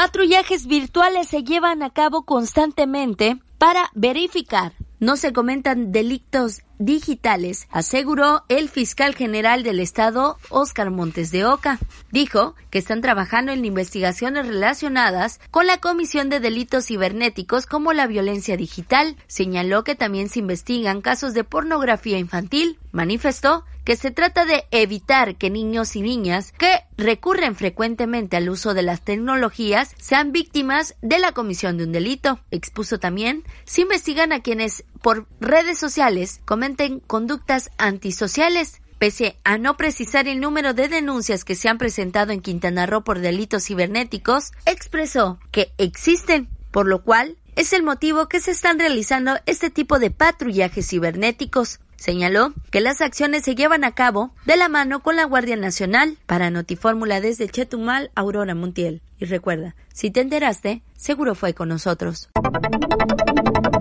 Patrullajes virtuales se llevan a cabo constantemente para verificar no se comentan delitos digitales, aseguró el fiscal general del estado, Óscar Montes de Oca. Dijo que están trabajando en investigaciones relacionadas con la comisión de delitos cibernéticos como la violencia digital. Señaló que también se investigan casos de pornografía infantil. Manifestó que se trata de evitar que niños y niñas que recurren frecuentemente al uso de las tecnologías sean víctimas de la comisión de un delito. Expuso también, se investigan a quienes por redes sociales comenten conductas antisociales. Pese a no precisar el número de denuncias que se han presentado en Quintana Roo por delitos cibernéticos, expresó que existen, por lo cual es el motivo que se están realizando este tipo de patrullajes cibernéticos. Señaló que las acciones se llevan a cabo de la mano con la Guardia Nacional. Para Notifórmula desde Chetumal, Aurora Montiel. Y recuerda, si te enteraste, seguro fue con nosotros.